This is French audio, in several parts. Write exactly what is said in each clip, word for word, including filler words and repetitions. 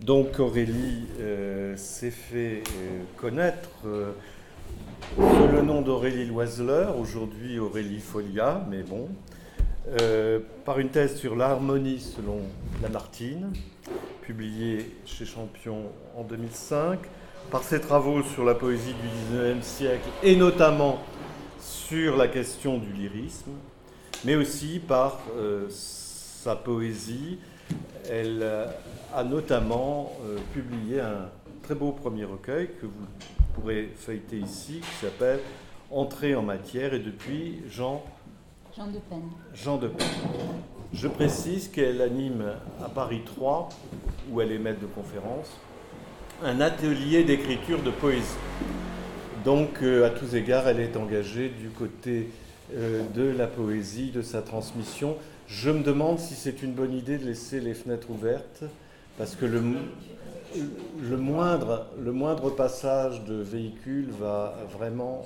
Donc Aurélie euh, s'est fait euh, connaître euh, sous le nom d'Aurélie Loiseleur, aujourd'hui Aurélie Folia, mais bon, euh, par une thèse sur l'harmonie selon Lamartine, publiée chez Champion en deux mille cinq, par ses travaux sur la poésie du dix-neuvième siècle et notamment sur la question du lyrisme, mais aussi par euh, sa poésie. Elle a notamment euh, publié un très beau premier recueil que vous pourrez feuilleter ici, qui s'appelle « Entrée en matière » et depuis Jean, Jean de Pen. Jean de Pen. Je précise qu'elle anime à Paris trois, où elle est maître de conférence, un atelier d'écriture de poésie. Donc, euh, à tous égards, elle est engagée du côté euh, de la poésie, de sa transmission. Je me demande si c'est une bonne idée de laisser les fenêtres ouvertes, parce que le, le, moindre, le moindre passage de véhicule va vraiment...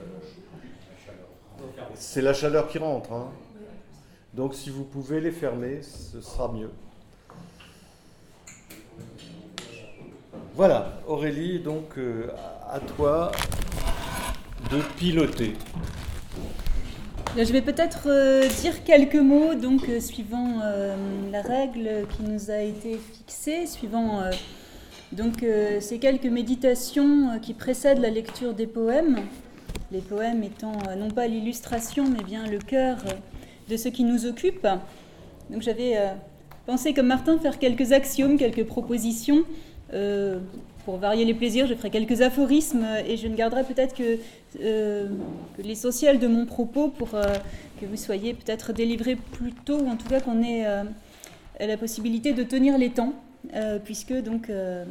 Euh, c'est la chaleur qui rentre. Hein. Donc si vous pouvez les fermer, ce sera mieux. Voilà, Aurélie, donc euh, à toi de piloter. Je vais peut-être euh, dire quelques mots, donc euh, suivant euh, la règle qui nous a été fixée, suivant euh, donc euh, ces quelques méditations euh, qui précèdent la lecture des poèmes, les poèmes étant euh, non pas l'illustration, mais bien le cœur euh, de ce qui nous occupe. Donc j'avais euh, pensé, comme Martin, faire quelques axiomes, quelques propositions. Euh, Pour varier les plaisirs, je ferai quelques aphorismes et je ne garderai peut-être que, euh, que l'essentiel de mon propos pour euh, que vous soyez peut-être délivrés plus tôt, ou en tout cas qu'on ait euh, la possibilité de tenir les temps, euh, puisque donc euh,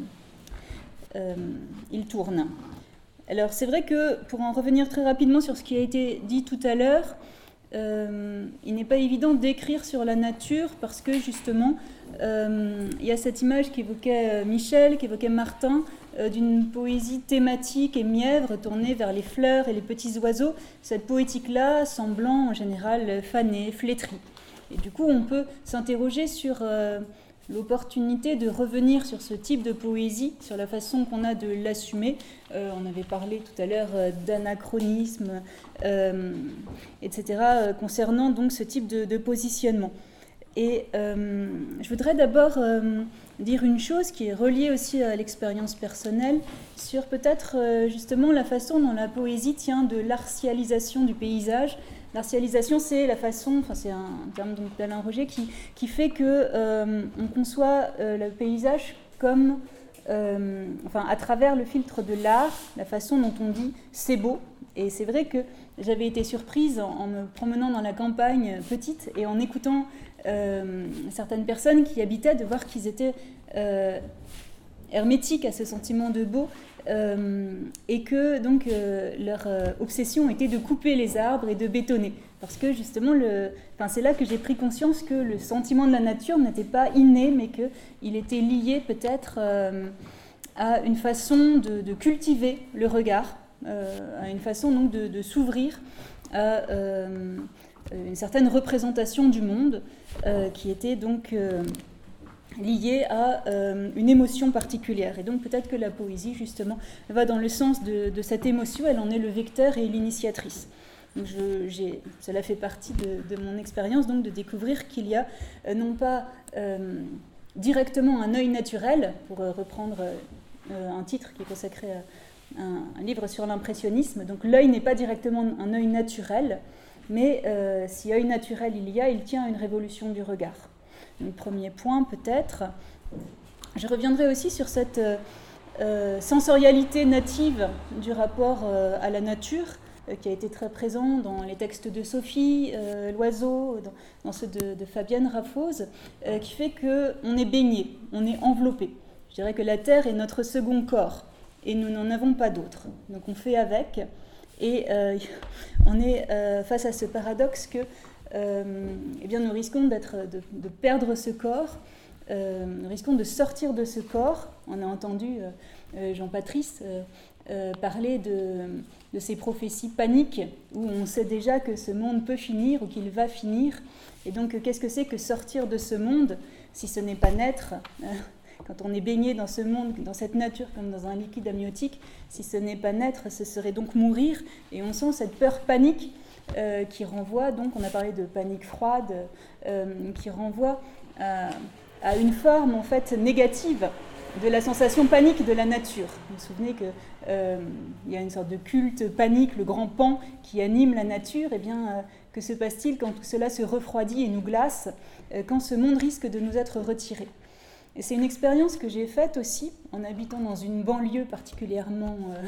euh, il tourne. Alors c'est vrai que, pour en revenir très rapidement sur ce qui a été dit tout à l'heure, euh, il n'est pas évident d'écrire sur la nature parce que justement Euh, il y a cette image qu'évoquait Michel, qu'évoquait Martin, euh, d'une poésie thématique et mièvre tournée vers les fleurs et les petits oiseaux, cette poétique-là semblant en général fanée, flétrie. Et du coup, on peut s'interroger sur euh, l'opportunité de revenir sur ce type de poésie, sur la façon qu'on a de l'assumer. Euh, on avait parlé tout à l'heure euh, d'anachronisme, euh, et cetera, euh, concernant donc ce type de, de positionnement. Et euh, je voudrais d'abord euh, dire une chose qui est reliée aussi à l'expérience personnelle sur peut-être euh, justement la façon dont la poésie tient de l'artialisation du paysage. L'artialisation, c'est la façon, enfin c'est un terme donc d'Alain Roger qui, qui fait que euh, on conçoit euh, le paysage comme, euh, enfin à travers le filtre de l'art, la façon dont on dit c'est beau. Et c'est vrai que j'avais été surprise en, en me promenant dans la campagne petite et en écoutant Euh, certaines personnes qui habitaient, de voir qu'ils étaient euh, hermétiques à ce sentiment de beau euh, et que donc euh, leur euh, obsession était de couper les arbres et de bétonner, parce que justement le, enfin, c'est là que j'ai pris conscience que le sentiment de la nature n'était pas inné, mais qu'il était lié peut-être euh, à une façon de, de cultiver le regard, euh, à une façon donc de, de s'ouvrir à euh, une certaine représentation du monde euh, qui était donc euh, liée à euh, une émotion particulière. Et donc peut-être que la poésie, justement, va dans le sens de, de cette émotion, elle en est le vecteur et l'initiatrice. Donc je, j'ai, cela fait partie de, de mon expérience, donc de découvrir qu'il y a euh, non pas euh, directement un œil naturel, pour euh, reprendre euh, un titre qui est consacré à un, un livre sur l'impressionnisme, donc l'œil n'est pas directement un œil naturel, mais euh, si œil naturel il y a, il tient à une révolution du regard. Donc, premier point peut-être. Je reviendrai aussi sur cette euh, sensorialité native du rapport euh, à la nature, euh, qui a été très présent dans les textes de Sophie euh, Loiseau, dans, dans ceux de, de Fabienne Raffose, euh, qui fait qu'on est baigné, on est enveloppé. Je dirais que la terre est notre second corps, et nous n'en avons pas d'autre. Donc on fait avec. Et euh, on est euh, face à ce paradoxe que euh, eh bien, nous risquons d'être, de, de perdre ce corps, euh, nous risquons de sortir de ce corps. On a entendu euh, Jean-Patrice euh, euh, parler de, de ces prophéties paniques où on sait déjà que ce monde peut finir ou qu'il va finir. Et donc, qu'est-ce que c'est que sortir de ce monde si ce n'est pas naître euh, quand on est baigné dans ce monde, dans cette nature comme dans un liquide amniotique, si ce n'est pas naître, ce serait donc mourir. Et on sent cette peur panique euh, qui renvoie, donc on a parlé de panique froide, euh, qui renvoie à, à une forme en fait négative de la sensation panique de la nature. Vous vous souvenez qu'il euh, y a une sorte de culte panique, le grand pan qui anime la nature. Eh bien, euh, que se passe-t-il quand tout cela se refroidit et nous glace, euh, quand ce monde risque de nous être retiré? Et c'est une expérience que j'ai faite aussi en habitant dans une banlieue particulièrement euh,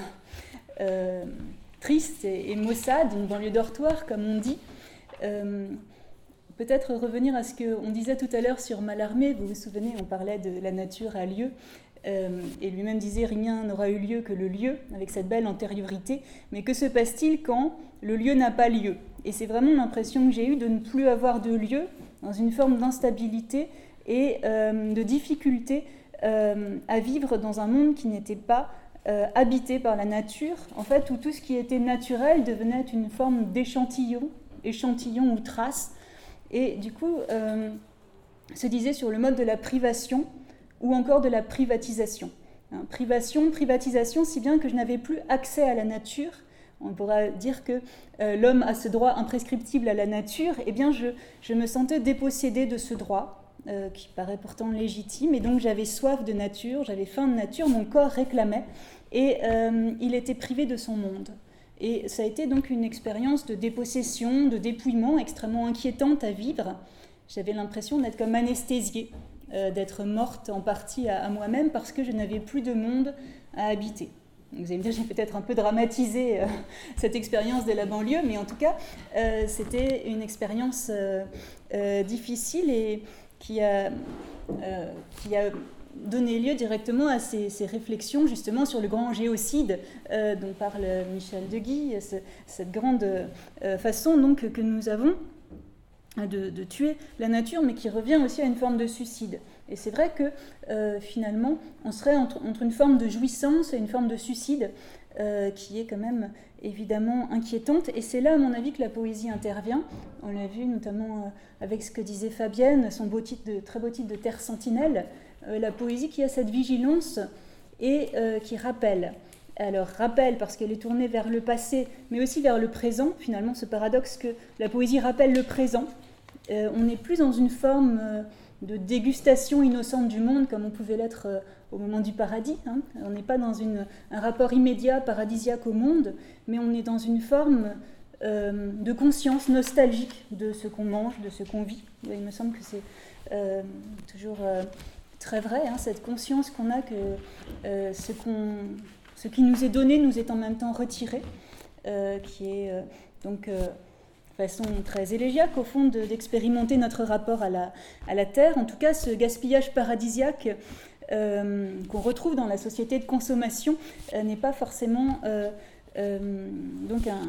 euh, triste et, et maussade, une banlieue dortoir, comme on dit. Euh, Peut-être revenir à ce qu'on disait tout à l'heure sur Mallarmé. Vous vous souvenez, on parlait de la nature à lieu, euh, et lui-même disait « rien n'aura eu lieu que le lieu », avec cette belle antériorité. Mais que se passe-t-il quand le lieu n'a pas lieu? Et c'est vraiment l'impression que j'ai eue de ne plus avoir de lieu, dans une forme d'instabilité et euh, de difficulté euh, à vivre dans un monde qui n'était pas euh, habité par la nature, en fait, où tout ce qui était naturel devenait une forme d'échantillon, échantillon ou trace. Et du coup, euh, se disait sur le mode de la privation ou encore de la privatisation. Hein, privation, privatisation, si bien que je n'avais plus accès à la nature. On pourra dire que euh, l'homme a ce droit imprescriptible à la nature. Eh bien, je, je me sentais dépossédée de ce droit, euh, qui paraît pourtant légitime. Et donc, j'avais soif de nature, j'avais faim de nature, mon corps réclamait. Et euh, il était privé de son monde. Et ça a été donc une expérience de dépossession, de dépouillement extrêmement inquiétante à vivre. J'avais l'impression d'être comme anesthésiée, euh, d'être morte en partie à, à moi-même parce que je n'avais plus de monde à habiter. Vous allez me dire, j'ai peut-être un peu dramatisé euh, cette expérience de la banlieue, mais en tout cas, euh, c'était une expérience euh, euh, difficile et qui a, euh, qui a donner lieu directement à ces, ces réflexions justement sur le grand géocide euh, dont parle Michel Deguy, ce, cette grande euh, façon donc que nous avons de, de tuer la nature, mais qui revient aussi à une forme de suicide. Et c'est vrai que euh, finalement, on serait entre, entre une forme de jouissance et une forme de suicide euh, qui est quand même évidemment inquiétante. Et c'est là, à mon avis, que la poésie intervient. On l'a vu notamment euh, avec ce que disait Fabienne, son beau titre de, très beau titre de Terre Sentinelle. Euh, la poésie qui a cette vigilance et euh, qui rappelle. Alors, rappelle parce qu'elle est tournée vers le passé, mais aussi vers le présent, finalement, ce paradoxe que la poésie rappelle le présent. Euh, on n'est plus dans une forme euh, de dégustation innocente du monde, comme on pouvait l'être euh, au moment du paradis. Hein. On n'est pas dans une, un rapport immédiat, paradisiaque au monde, mais on est dans une forme euh, de conscience nostalgique de ce qu'on mange, de ce qu'on vit. Il me semble que c'est euh, toujours... Euh, très vrai, hein, cette conscience qu'on a que euh, ce, qu'on, ce qui nous est donné nous est en même temps retiré, euh, qui est euh, donc euh, façon très élégiaque au fond de, d'expérimenter notre rapport à la, à la terre. En tout cas, ce gaspillage paradisiaque euh, qu'on retrouve dans la société de consommation euh, n'est pas forcément euh, euh, donc un,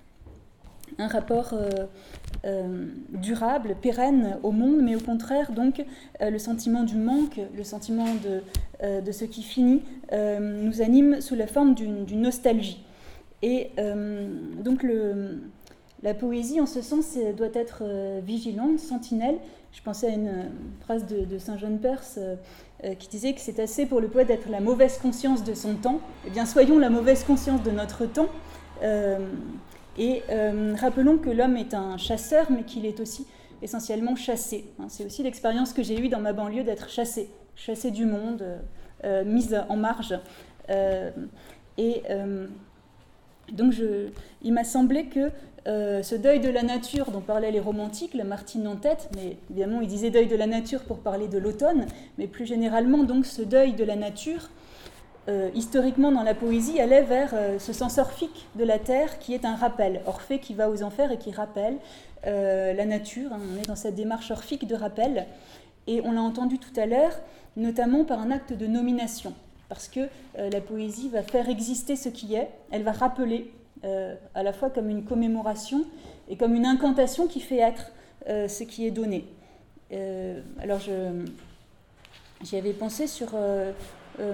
un rapport euh, euh, durable, pérenne au monde, mais au contraire, donc, euh, le sentiment du manque, le sentiment de, euh, de ce qui finit, euh, nous anime sous la forme d'une, d'une nostalgie. Et euh, donc, le, la poésie, en ce sens, doit être euh, vigilante, sentinelle. Je pensais à une euh, phrase de, de Saint John Perse euh, euh, qui disait que c'est assez pour le poète d'être la mauvaise conscience de son temps. Eh bien, soyons la mauvaise conscience de notre temps. Euh, Et euh, rappelons que l'homme est un chasseur, mais qu'il est aussi essentiellement chassé. Hein, c'est aussi l'expérience que j'ai eue dans ma banlieue d'être chassé, chassé du monde, euh, mise en marge. Euh, et euh, donc, je, il m'a semblé que euh, ce deuil de la nature dont parlaient les romantiques, Lamartine en tête, mais évidemment, il disait deuil de la nature pour parler de l'automne, mais plus généralement, donc, ce deuil de la nature, Euh, historiquement dans la poésie, allait vers euh, ce sens orphique de la terre qui est un rappel. Orphée qui va aux enfers et qui rappelle euh, la nature. Hein, on est dans cette démarche orphique de rappel. Et on l'a entendu tout à l'heure, notamment par un acte de nomination. Parce que euh, la poésie va faire exister ce qui est. Elle va rappeler, euh, à la fois comme une commémoration et comme une incantation qui fait être euh, ce qui est donné. Euh, alors, je, j'y avais pensé sur... Euh, euh,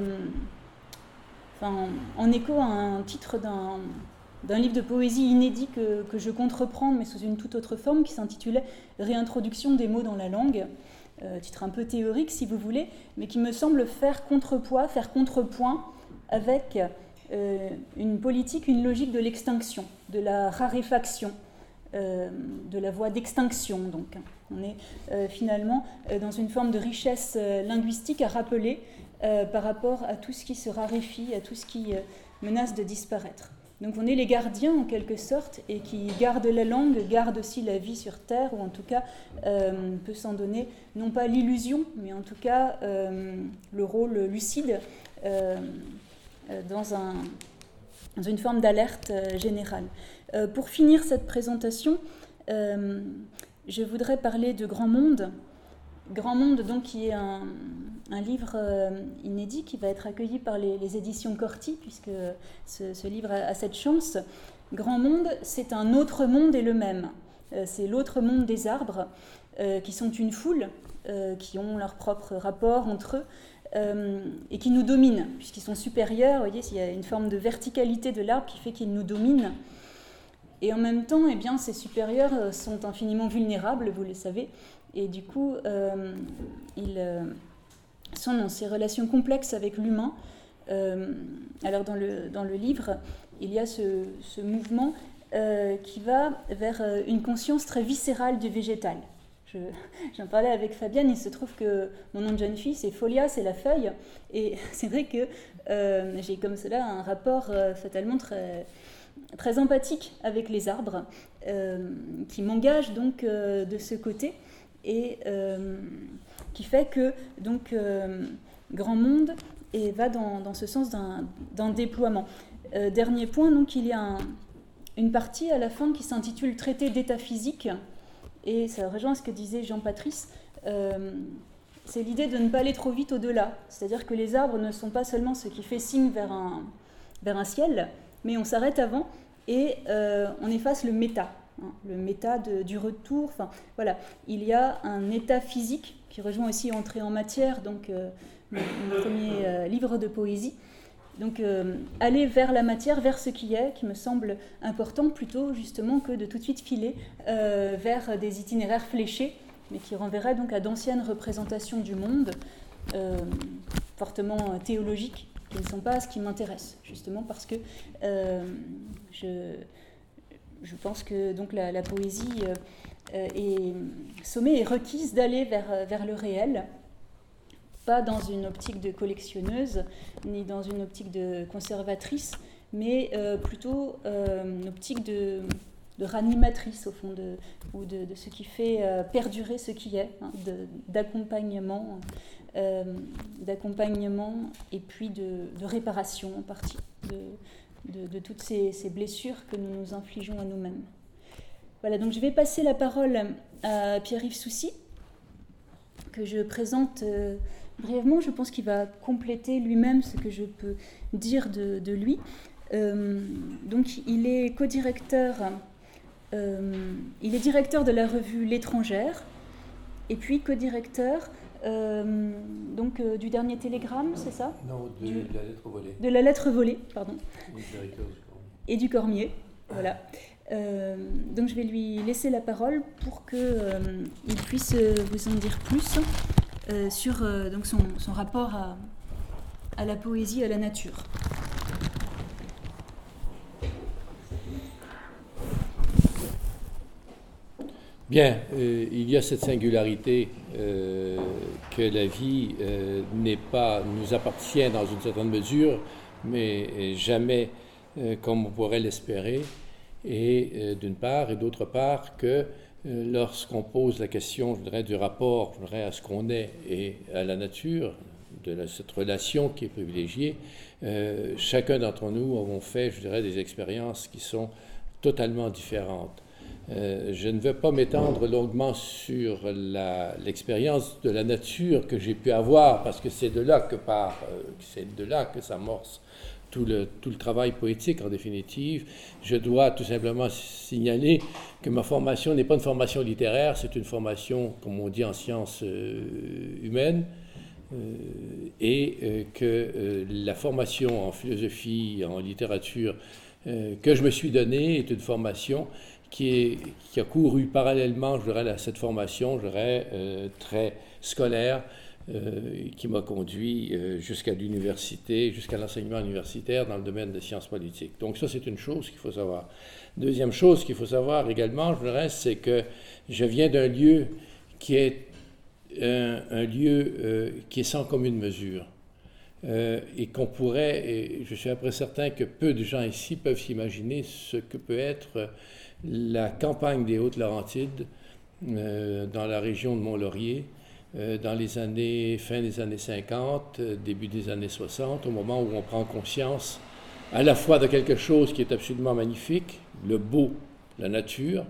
Enfin, en écho à un titre d'un, d'un livre de poésie inédit que, que je compte reprendre, mais sous une toute autre forme, qui s'intitulait « Réintroduction des mots dans la langue ». euh, titre un peu théorique si vous voulez, mais qui me semble faire contrepoids, faire contrepoint avec euh, une politique, une logique de l'extinction, de la raréfaction, euh, de la voie d'extinction. Donc, on est euh, finalement euh, dans une forme de richesse euh, linguistique à rappeler euh, par rapport à tout ce qui se raréfie, à tout ce qui euh, menace de disparaître. Donc on est les gardiens en quelque sorte, et qui gardent la langue, gardent aussi la vie sur Terre, ou en tout cas euh, peut s'en donner, non pas l'illusion, mais en tout cas euh, le rôle lucide euh, dans, un, dans une forme d'alerte euh, générale. Euh, pour finir cette présentation, euh, je voudrais parler de Grand Monde. Grand Monde, donc, qui est un, un livre euh, inédit qui va être accueilli par les, les éditions Corti, puisque ce, ce livre a, a cette chance. Grand Monde, c'est un autre monde et le même. Euh, c'est l'autre monde des arbres, euh, qui sont une foule, euh, qui ont leur propre rapport entre eux, euh, et qui nous dominent, puisqu'ils sont supérieurs. Vous voyez, il y a une forme de verticalité de l'arbre qui fait qu'ils nous dominent. Et en même temps, eh bien, ces supérieurs sont infiniment vulnérables, vous le savez, et du coup, euh, ils euh, sont dans ces relations complexes avec l'humain. Euh, alors, dans le, dans le livre, il y a ce, ce mouvement euh, qui va vers une conscience très viscérale du végétal. Je, j'en parlais avec Fabienne, il se trouve que mon nom de jeune fille, c'est Folia, c'est la feuille, et c'est vrai que euh, j'ai comme cela un rapport euh, fatalement très... très empathique avec les arbres, euh, qui m'engage donc euh, de ce côté, et euh, qui fait que donc euh, Grand Monde et va dans, dans ce sens d'un, d'un déploiement. Euh, dernier point, donc il y a un, une partie à la fin qui s'intitule Traité d'état physique, et ça rejoint ce que disait Jean-Patrice. Euh, c'est l'idée de ne pas aller trop vite au-delà, c'est-à-dire que les arbres ne sont pas seulement ce qui fait signe vers un, vers un ciel, mais on s'arrête avant et euh, on efface le méta, hein, le méta de, du retour. Enfin, voilà, il y a un état physique qui rejoint aussi Entrée en matière, donc euh, mon, mon premier euh, livre de poésie. Donc euh, aller vers la matière, vers ce qui est, qui me semble important plutôt justement que de tout de suite filer euh, vers des itinéraires fléchés, mais qui renverraient donc à d'anciennes représentations du monde, euh, fortement théologiques, qui ne sont pas ce qui m'intéresse, justement parce que euh, je, je pense que donc la, la poésie euh, est sommée et requise d'aller vers, vers le réel, pas dans une optique de collectionneuse, ni dans une optique de conservatrice, mais euh, plutôt euh, une optique de, de ranimatrice, au fond, de, ou de, de ce qui fait euh, perdurer ce qui est, hein, de, d'accompagnement. Euh, d'accompagnement et puis de, de réparation en partie de, de, de toutes ces, ces blessures que nous nous infligeons à nous-mêmes. Voilà, donc je vais passer la parole à Pierre-Yves Soucy, que je présente euh, brièvement. Je pense qu'il va compléter lui-même ce que je peux dire de, de lui. Euh, donc il est co-directeur, euh, il est directeur de la revue L'Étrangère, et puis co-directeur Euh, donc euh, du dernier télégramme, c'est ça ? Non, de, du, de la lettre volée. De la lettre volée, pardon. Oui, directeur du Cormier. Et du Cormier, voilà. Euh, donc je vais lui laisser la parole pour qu'il euh, puisse vous en dire plus euh, sur euh, donc son, son rapport à, à la poésie, à la nature. Bien, euh, il y a cette singularité euh, que la vie euh, n'est pas, nous appartient dans une certaine mesure, mais jamais euh, comme on pourrait l'espérer, et euh, d'une part, et d'autre part que euh, lorsqu'on pose la question, je dirais, du rapport, je dirais, à ce qu'on est et à la nature, de la, cette relation qui est privilégiée, euh, chacun d'entre nous avons fait, je dirais, des expériences qui sont totalement différentes. Euh, je ne veux pas m'étendre longuement sur la, l'expérience de la nature que j'ai pu avoir, parce que c'est de là que part, euh, c'est de là que s'amorce tout le, tout le travail poétique en définitive. Je dois tout simplement signaler que ma formation n'est pas une formation littéraire, c'est une formation, comme on dit, en sciences euh, humaines, euh, et euh, que euh, la formation en philosophie, en littérature euh, que je me suis donnée est une formation qui, est, qui a couru parallèlement, je dirais, à cette formation, je dirais, euh, très scolaire, euh, qui m'a conduit euh, jusqu'à l'université, jusqu'à l'enseignement universitaire dans le domaine des sciences politiques. Donc ça, c'est une chose qu'il faut savoir. Deuxième chose qu'il faut savoir également, je dirais, c'est que je viens d'un lieu qui est un, un lieu euh, qui est sans commune mesure. Euh, et qu'on pourrait, et je suis après certain que peu de gens ici peuvent s'imaginer ce que peut être la campagne des Hautes-Laurentides euh, dans la région de Mont-Laurier euh, dans les années, fin des années cinquante, début des années soixante, au moment où on prend conscience à la fois de quelque chose qui est absolument magnifique, le beau, la nature,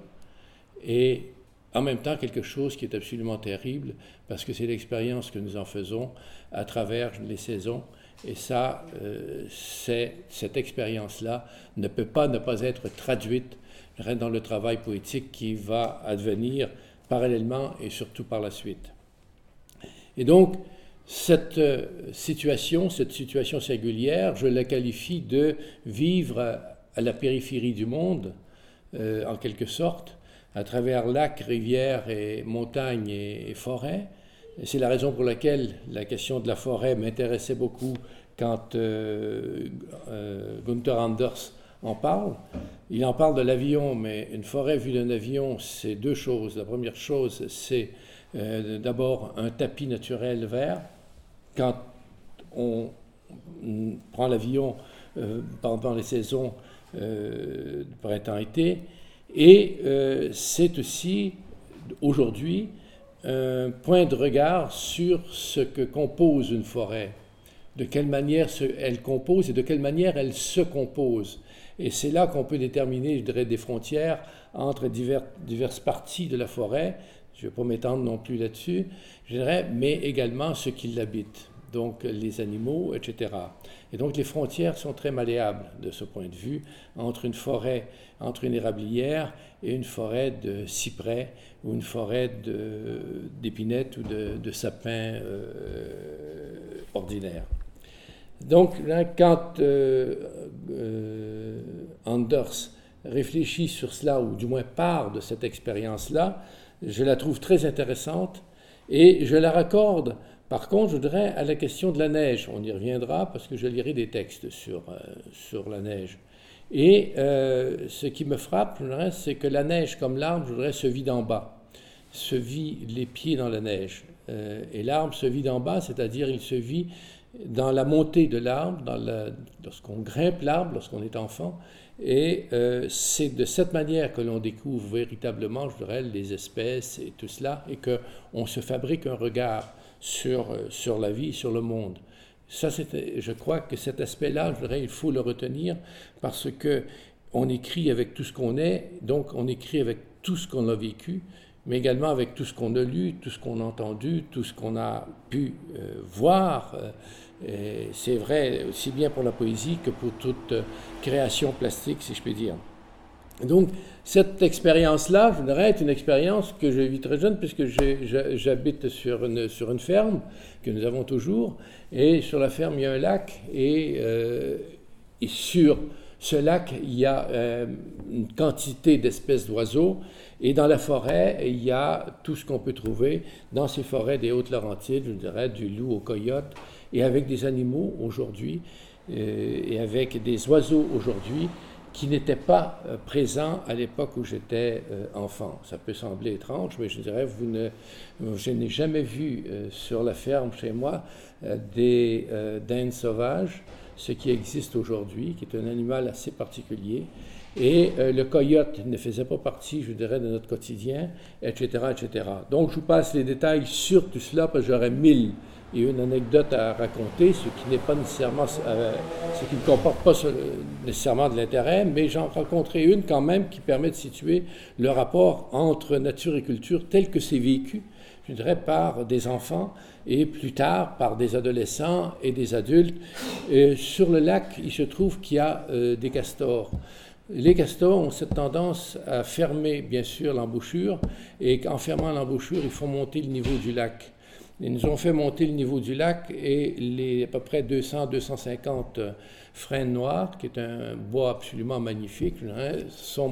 et en même temps quelque chose qui est absolument terrible, parce que c'est l'expérience que nous en faisons à travers les saisons. Et ça, euh, c'est, cette expérience-là ne peut pas ne pas être traduite dans le travail poétique qui va advenir parallèlement et surtout par la suite. Et donc, cette euh, situation, cette situation singulière, je la qualifie de vivre à, à la périphérie du monde, euh, en quelque sorte, à travers lacs, rivières, et montagnes et, et forêts. Et c'est la raison pour laquelle la question de la forêt m'intéressait beaucoup quand euh, euh, Gunther Anders en parle. Il en parle de l'avion, mais une forêt vue d'un avion, c'est deux choses. La première chose, c'est euh, d'abord un tapis naturel vert. Quand on prend l'avion euh, pendant les saisons euh, de printemps-été, et euh, c'est aussi, aujourd'hui, un point de regard sur ce que compose une forêt, de quelle manière se, elle compose et de quelle manière elle se compose. Et c'est là qu'on peut déterminer, je dirais, des frontières entre divers, diverses parties de la forêt, je ne vais pas m'étendre non plus là-dessus, je dirais, mais également ce qui l'habite, donc les animaux, et cetera. Et donc les frontières sont très malléables de ce point de vue, entre une forêt, entre une érablière et une forêt de cyprès ou une forêt de, d'épinettes ou de, de sapins euh, ordinaires. Donc là, quand euh, euh, Anders réfléchit sur cela, ou du moins part de cette expérience-là, je la trouve très intéressante et je la raccorde, par contre, je dirais, à la question de la neige. On y reviendra parce que je lirai des textes sur, euh, sur la neige. Et euh, ce qui me frappe, je dirais, c'est que la neige, comme l'arbre, je dirais, se vit d'en bas, se vit les pieds dans la neige. Euh, et l'arbre se vit d'en bas, c'est-à-dire il se vit dans la montée de l'arbre, dans la, lorsqu'on grimpe l'arbre, lorsqu'on est enfant. Et euh, c'est de cette manière que l'on découvre véritablement, je dirais, les espèces et tout cela, et qu'on se fabrique un regard sur, sur la vie, sur le monde. Ça, c'est, je crois que cet aspect-là, je dirais, il faut le retenir parce qu'on écrit avec tout ce qu'on est, donc on écrit avec tout ce qu'on a vécu, mais également avec tout ce qu'on a lu, tout ce qu'on a entendu, tout ce qu'on a pu euh, voir. Et c'est vrai aussi bien pour la poésie que pour toute euh, création plastique, si je puis dire. Donc, cette expérience-là, je dirais, est une expérience que je vis très jeune, puisque j'ai, j'habite sur une, sur une ferme que nous avons toujours, et sur la ferme, il y a un lac, et, euh, et sur ce lac, il y a euh, une quantité d'espèces d'oiseaux, et dans la forêt, il y a tout ce qu'on peut trouver dans ces forêts des Hautes-Laurentides, je dirais, du loup au coyote, et avec des animaux aujourd'hui, euh, et avec des oiseaux aujourd'hui, qui n'étaient pas euh, présents à l'époque où j'étais euh, enfant. Ça peut sembler étrange, mais je dirais, vous ne, je n'ai jamais vu euh, sur la ferme chez moi euh, des euh, dindes sauvages, ce qui existe aujourd'hui, qui est un animal assez particulier. Et euh, le coyote ne faisait pas partie, je dirais, de notre quotidien, et cetera, et cetera. Donc, je vous passe les détails sur tout cela, parce que j'aurais mille et une anecdote à raconter, ce qui n'est pas nécessairement, euh, ce qui ne comporte pas nécessairement de l'intérêt, mais j'en rencontrerai une quand même qui permet de situer le rapport entre nature et culture tel que c'est vécu, je dirais, par des enfants et plus tard par des adolescents et des adultes. Et sur le lac, il se trouve qu'il y a euh, des castors. Les castors ont cette tendance à fermer, bien sûr, l'embouchure, et qu'en fermant l'embouchure, ils font monter le niveau du lac. Ils nous ont fait monter le niveau du lac et les à peu près deux cents à deux cent cinquante frênes noirs, qui est un bois absolument magnifique, sont morts.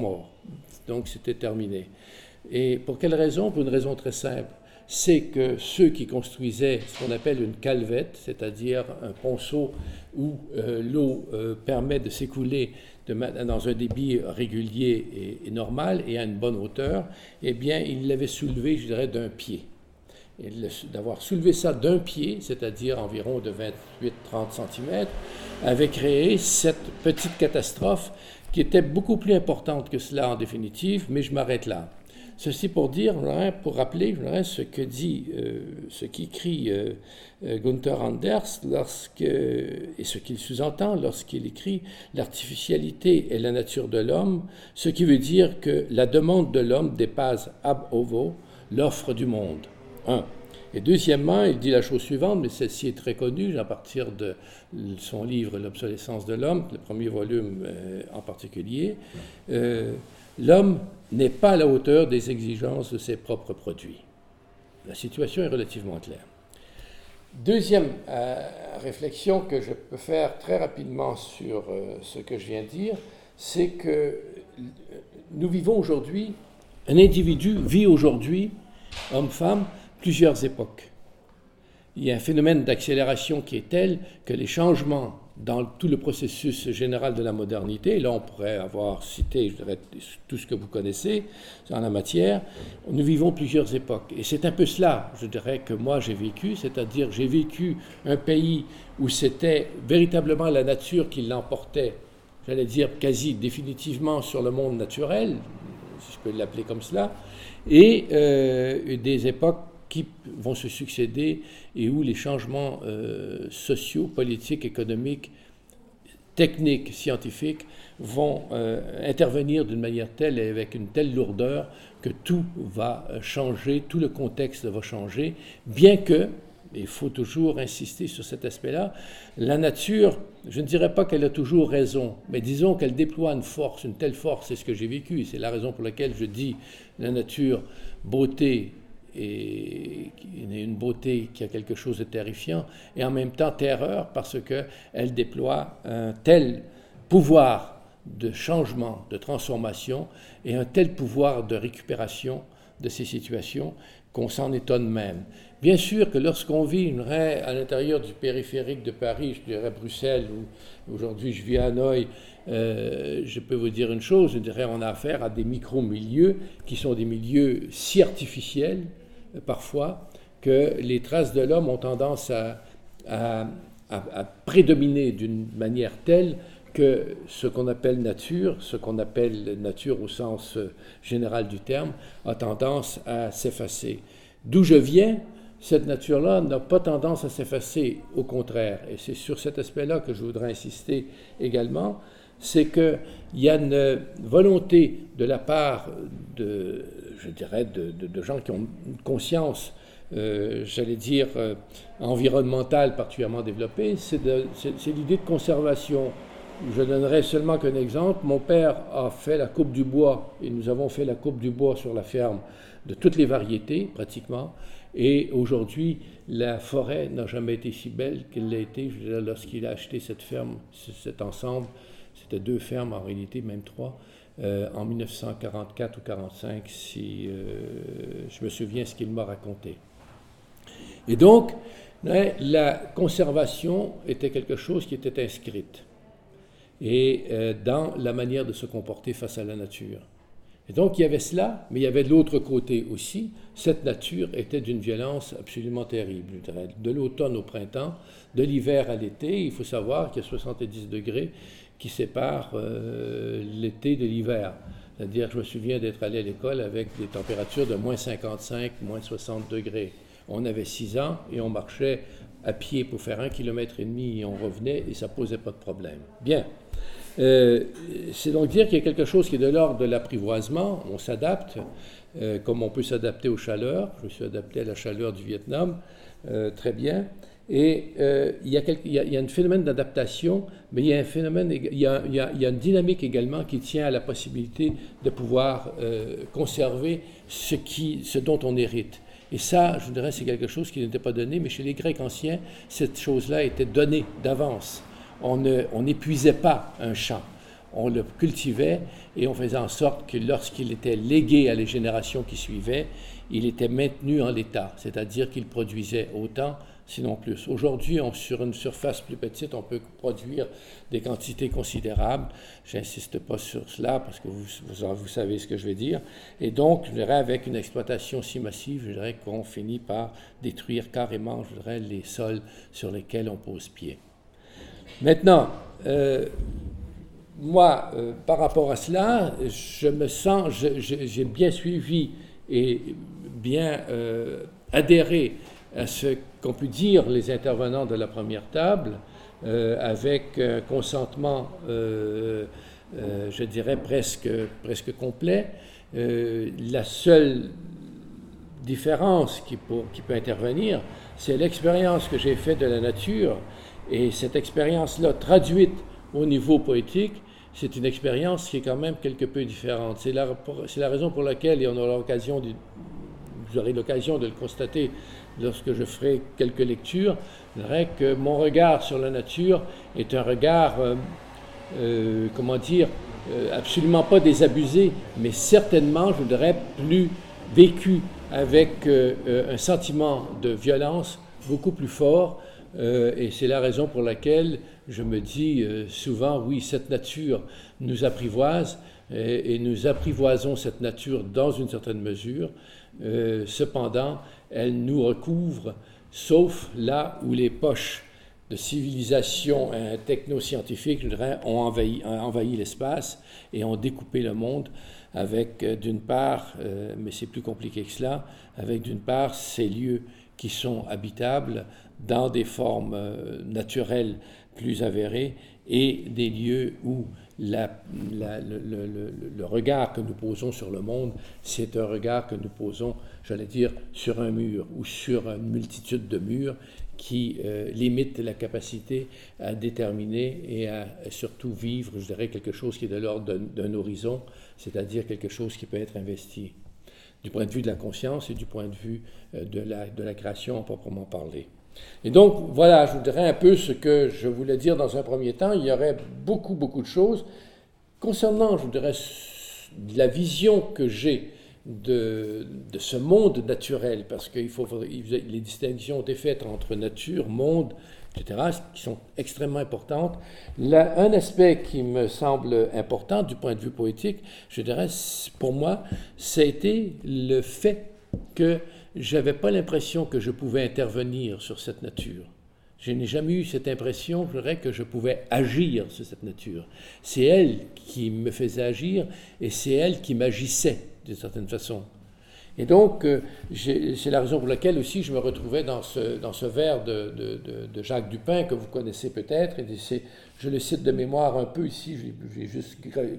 Donc c'était terminé. Et pour quelle raison? Pour une raison très simple. C'est que ceux qui construisaient ce qu'on appelle une calvette, c'est-à-dire un ponceau où euh, l'eau euh, permet de s'écouler de, dans un débit régulier et, et normal et à une bonne hauteur, eh bien, ils l'avaient soulevé, je dirais, d'un pied. Et le, d'avoir soulevé ça d'un pied, c'est-à-dire environ de vingt-huit à trente centimètres, avait créé cette petite catastrophe qui était beaucoup plus importante que cela en définitive, mais je m'arrête là. Ceci pour dire, pour rappeler ce que dit, euh, ce qu'écrit euh, Gunther Anders lorsque, et ce qu'il sous-entend lorsqu'il écrit « L'artificialité est la nature de l'homme », ce qui veut dire que la demande de l'homme dépasse ab ovo l'offre du monde. Un. Et deuxièmement, il dit la chose suivante, mais celle-ci est très connue à partir de son livre « L'obsolescence de l'homme », le premier volume euh, en particulier. Euh, L'homme n'est pas à la hauteur des exigences de ses propres produits. La situation est relativement claire. Deuxième euh, réflexion que je peux faire très rapidement sur euh, ce que je viens de dire, c'est que nous vivons aujourd'hui, un individu vit aujourd'hui, homme-femme, plusieurs époques. Il y a un phénomène d'accélération qui est tel que les changements dans tout le processus général de la modernité, et là on pourrait avoir cité, je dirais, tout ce que vous connaissez en la matière, nous vivons plusieurs époques. Et c'est un peu cela, je dirais, que moi j'ai vécu, c'est-à-dire j'ai vécu un pays où c'était véritablement la nature qui l'emportait, j'allais dire quasi définitivement sur le monde naturel, si je peux l'appeler comme cela, et euh, des époques qui vont se succéder et où les changements euh, sociaux, politiques, économiques, techniques, scientifiques vont euh, intervenir d'une manière telle et avec une telle lourdeur que tout va changer, tout le contexte va changer, bien que, et il faut toujours insister sur cet aspect-là, la nature, je ne dirais pas qu'elle a toujours raison, mais disons qu'elle déploie une force, une telle force, c'est ce que j'ai vécu, et c'est la raison pour laquelle je dis la nature, beauté, et une beauté qui a quelque chose de terrifiant, et en même temps terreur, parce qu'elle déploie un tel pouvoir de changement, de transformation, et un tel pouvoir de récupération de ces situations qu'on s'en étonne même. Bien sûr que lorsqu'on vit à l'intérieur du périphérique de Paris, je dirais Bruxelles, ou aujourd'hui je vis à Hanoï, euh, je peux vous dire une chose, je dirais on a affaire à des micro-milieux qui sont des milieux si artificiels, parfois, que les traces de l'homme ont tendance à, à, à, à prédominer d'une manière telle que ce qu'on appelle nature, ce qu'on appelle nature au sens général du terme, a tendance à s'effacer. D'où je viens, cette nature-là n'a pas tendance à s'effacer, au contraire. Et c'est sur cet aspect-là que je voudrais insister également, c'est qu'il y a une volonté de la part de, je dirais, de, de, de gens qui ont une conscience, euh, j'allais dire, euh, environnementale particulièrement développée, c'est, de, c'est, c'est l'idée de conservation. Je donnerai seulement qu'un exemple. Mon père a fait la coupe du bois, et nous avons fait la coupe du bois sur la ferme de toutes les variétés, pratiquement. Et aujourd'hui, la forêt n'a jamais été si belle qu'elle l'a été. Je veux dire, lorsqu'il a acheté cette ferme, cet ensemble, c'était deux fermes en réalité, même trois, euh, en dix-neuf cent quarante-quatre ou quarante-cinq, si euh, je me souviens ce qu'il m'a raconté. Et donc, la conservation était quelque chose qui était inscrite et euh, dans la manière de se comporter face à la nature. Et donc, il y avait cela, mais il y avait de l'autre côté aussi. Cette nature était d'une violence absolument terrible. De l'automne au printemps, de l'hiver à l'été, il faut savoir qu'il y a soixante-dix degrés qui séparent euh, l'été de l'hiver. C'est-à-dire, je me souviens d'être allé à l'école avec des températures de moins cinquante-cinq, moins soixante degrés. On avait six ans et on marchait à pied pour faire un kilomètre et demi et on revenait et ça ne posait pas de problème. Bien. Euh, c'est donc dire qu'il y a quelque chose qui est de l'ordre de l'apprivoisement, on s'adapte, euh, comme on peut s'adapter aux chaleurs. Je me suis adapté à la chaleur du Vietnam, euh, très bien. Et euh, il, y a quelque, il, y a, il y a un phénomène d'adaptation, mais il y a un phénomène, il y a, il y a, il y a une dynamique également qui tient à la possibilité de pouvoir euh, conserver ce, qui, ce dont on hérite. Et ça, je dirais, c'est quelque chose qui n'était pas donné, mais chez les Grecs anciens, cette chose-là était donnée d'avance. On n'épuisait pas un champ. on le cultivait et on faisait en sorte que lorsqu'il était légué à les générations qui suivaient, il était maintenu en l'état, c'est-à-dire qu'il produisait autant, sinon plus. Aujourd'hui, on, sur une surface plus petite, on peut produire des quantités considérables. Je n'insiste pas sur cela parce que vous, vous, vous savez ce que je vais dire. Et donc, je dirais, avec une exploitation si massive, je dirais qu'on finit par détruire carrément, je dirais, les sols sur lesquels on pose pied. Maintenant, euh, moi, euh, par rapport à cela, je me sens, je, je, j'ai bien suivi et bien euh, adhéré à ce qu'ont pu dire les intervenants de la première table, euh, avec un consentement, euh, euh, je dirais, presque, presque complet. Euh, la seule différence qui, pour, qui peut intervenir, c'est l'expérience que j'ai faite de la nature, et cette expérience-là, traduite au niveau poétique, c'est une expérience qui est quand même quelque peu différente. C'est la, c'est la raison pour laquelle, et on aura l'occasion de, vous aurez l'occasion de le constater lorsque je ferai quelques lectures, je dirais que mon regard sur la nature est un regard, euh, euh, comment dire, euh, absolument pas désabusé, mais certainement, je dirais, plus vécu avec euh, un sentiment de violence beaucoup plus fort. Euh, et c'est la raison pour laquelle je me dis euh, souvent, oui, cette nature nous apprivoise, et, et nous apprivoisons cette nature dans une certaine mesure. Euh, cependant, elle nous recouvre, sauf là où les poches de civilisation euh, technoscientifiques, je dirais, ont envahi, ont envahi l'espace et ont découpé le monde avec, euh, d'une part, euh, mais c'est plus compliqué que cela, avec d'une part ces lieux qui sont habitables dans des formes euh, naturelles plus avérées et des lieux où la, la, le, le, le regard que nous posons sur le monde, c'est un regard que nous posons, j'allais dire, sur un mur ou sur une multitude de murs qui euh, limitent la capacité à déterminer et à, à surtout vivre, je dirais, quelque chose qui est de l'ordre d'un, d'un horizon, c'est-à-dire quelque chose qui peut être investi du point de vue de la conscience et du point de vue euh, de, la, de la création proprement parlée. Et donc, voilà, je vous dirais un peu ce que je voulais dire dans un premier temps. Il y aurait beaucoup, beaucoup de choses. Concernant, je vous dirais, la vision que j'ai de, de ce monde naturel, parce que il faut, les distinctions ont été faites entre nature, monde, et cetera, qui sont extrêmement importantes. Là, un aspect qui me semble important du point de vue poétique, je dirais, pour moi, ça a été le fait que je n'avais pas l'impression que je pouvais intervenir sur cette nature. Je n'ai jamais eu cette impression, je dirais, que je pouvais agir sur cette nature. C'est elle qui me faisait agir et c'est elle qui m'agissait d'une certaine façon. Et donc, euh, c'est la raison pour laquelle aussi je me retrouvais dans ce, dans ce vers de, de, de, de Jacques Dupin, que vous connaissez peut-être, et je le cite de mémoire un peu ici, j'ai juste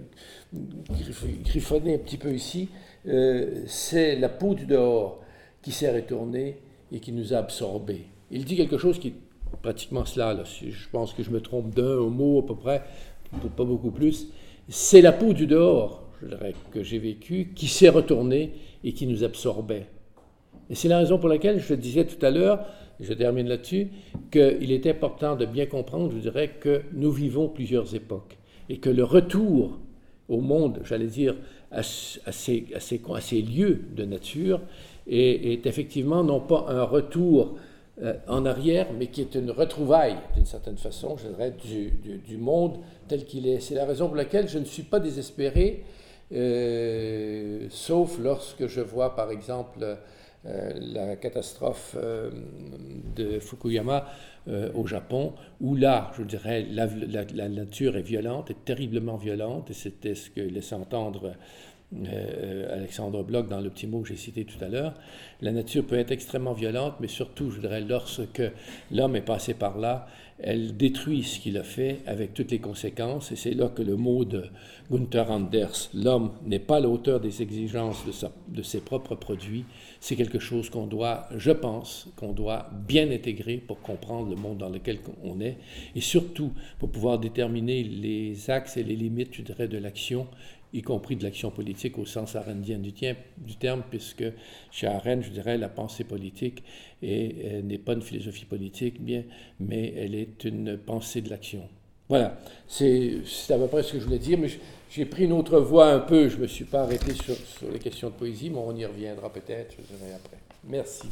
griffonné un petit peu ici, euh, c'est la peau du dehors qui s'est retournée et qui nous a absorbés. Il dit quelque chose qui est pratiquement cela, là. Je pense que je me trompe d'un mot à peu près, pas beaucoup plus. C'est la peau du dehors, je dirais, que j'ai vécu, qui s'est retournée et qui nous absorbait. Et c'est la raison pour laquelle je disais tout à l'heure, je termine là-dessus, qu'il est important de bien comprendre, je dirais, que nous vivons plusieurs époques et que le retour au monde, j'allais dire, à, à, ces, à, ces, à ces lieux de nature est, est effectivement non pas un retour euh, en arrière, mais qui est une retrouvaille, d'une certaine façon, je dirais, du, du, du monde tel qu'il est. C'est la raison pour laquelle je ne suis pas désespéré, euh, sauf lorsque je vois, par exemple, euh, la catastrophe euh, de Fukuyama euh, au Japon, où là, je dirais, la, la, la nature est violente, est terriblement violente, et c'était ce que laissait entendre Euh, Alexandre Bloch dans le petit mot que j'ai cité tout à l'heure. La nature peut être extrêmement violente, mais surtout, je dirais, lorsque l'homme est passé par là, elle détruit ce qu'il a fait avec toutes les conséquences, et c'est là que le mot de Gunther Anders, l'homme n'est pas l'auteur des exigences de, sa, de ses propres produits, c'est quelque chose qu'on doit, je pense, qu'on doit bien intégrer pour comprendre le monde dans lequel on est, et surtout pour pouvoir déterminer les axes et les limites, je dirais, de l'action, y compris de l'action politique au sens arendien du, du terme, puisque chez Arendt, je dirais, la pensée politique est, n'est pas une philosophie politique, bien, mais elle est une pensée de l'action. Voilà, c'est, c'est à peu près ce que je voulais dire, mais j'ai pris une autre voie un peu, je ne me suis pas arrêté sur, sur les questions de poésie, mais on y reviendra peut-être, je dirai après. Merci.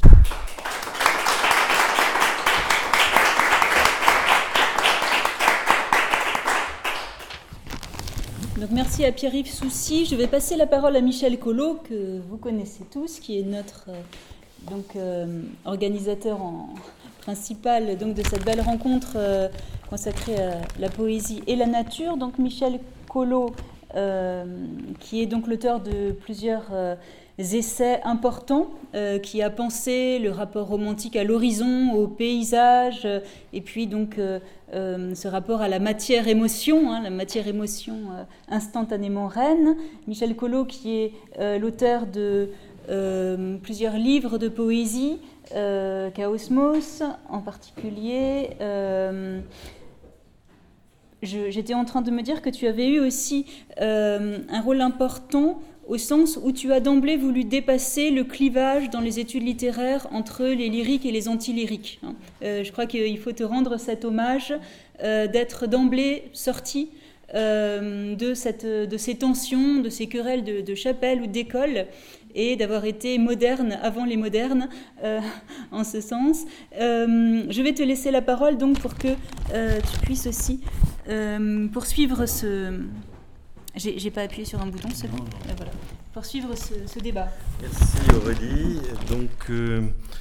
Donc merci à Pierre-Yves Soucy. Je vais passer la parole à Michel Collot, que vous connaissez tous, qui est notre euh, donc, euh, organisateur en, principal donc, de cette belle rencontre euh, consacrée à la poésie et la nature. Donc Michel Collot, euh, qui est donc l'auteur de plusieurs euh, essais importants, euh, qui a pensé le rapport romantique à l'horizon, au paysage, euh, et puis donc euh, euh, ce rapport à la matière-émotion, hein, la matière-émotion euh, instantanément reine. Michel Collot, qui est euh, l'auteur de euh, plusieurs livres de poésie, euh, Chaosmos en particulier. Euh, je, j'étais en train de me dire que tu avais eu aussi euh, un rôle important au sens où tu as d'emblée voulu dépasser le clivage dans les études littéraires entre les lyriques et les anti-lyriques. Euh, je crois qu'il faut te rendre cet hommage euh, d'être d'emblée sorti euh, de, cette, de ces tensions, de ces querelles de, de chapelle ou d'école, et d'avoir été moderne avant les modernes, euh, en ce sens. Euh, je vais te laisser la parole donc pour que euh, tu puisses aussi euh, poursuivre ce... J'ai, j'ai pas appuyé sur un bouton, c'est bon. Et voilà. Poursuivre ce, ce débat. Merci Aurélie. Donc, euh,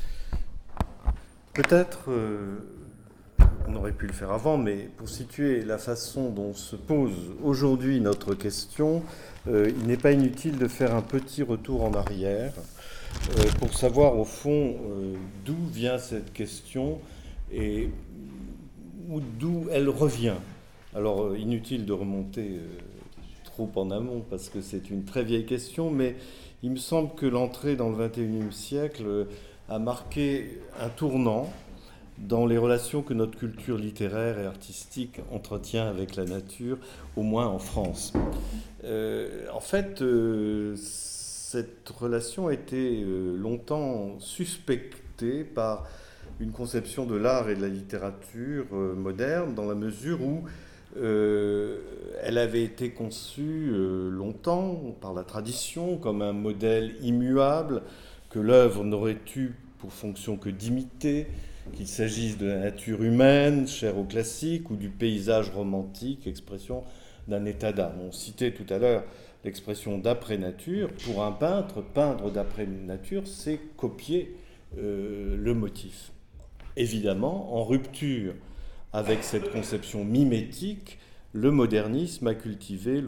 peut-être, euh, on aurait pu le faire avant, mais pour situer la façon dont se pose aujourd'hui notre question, euh, il n'est pas inutile de faire un petit retour en arrière euh, pour savoir au fond euh, d'où vient cette question et ou d'où elle revient. Alors, euh, inutile de remonter euh, trop en amont parce que c'est une très vieille question, mais il me semble que l'entrée dans le vingt et unième siècle a marqué un tournant dans les relations que notre culture littéraire et artistique entretient avec la nature, au moins en France. Euh, en fait, euh, cette relation a été euh, longtemps suspectée par une conception de l'art et de la littérature euh, moderne, dans la mesure où Euh, elle avait été conçue euh, longtemps par la tradition comme un modèle immuable que l'œuvre n'aurait eu pour fonction que d'imiter, qu'il s'agisse de la nature humaine, chère aux classiques, ou du paysage romantique, expression d'un état d'âme. On citait tout à l'heure l'expression d'après-nature. Pour un peintre, peindre d'après-nature, c'est copier euh, le motif. Évidemment, en rupture avec cette conception mimétique, le modernisme a cultivé